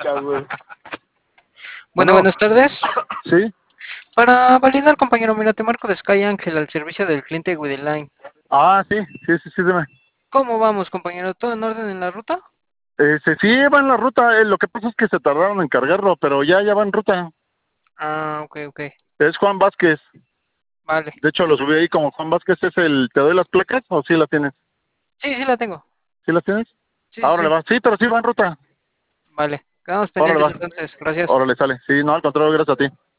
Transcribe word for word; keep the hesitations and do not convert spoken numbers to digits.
güey. Bueno, buenas tardes. Sí. Para validar, compañero, mira, te marco de Sky Ángel al servicio del cliente with the line. Ah, sí, sí, sí, sí, dime. ¿Cómo vamos, compañero? ¿Todo en orden en la ruta? Este, sí, va en la ruta. Eh, lo que pasa es que se tardaron en cargarlo, pero ya, ya va en ruta. Ah, ok, ok. Es Juan Vázquez. Vale. De hecho, lo subí ahí como Juan Vázquez es el... ¿Te doy las placas o sí las tienes? Sí, sí la tengo. ¿Sí las tienes? Sí, sí, Ahora le sí. va. Sí, pero sí va en ruta. Vale. Quedamos Órale, pendientes va. entonces. Gracias. Órale, sale. Sí, no, al contrario, gracias a ti.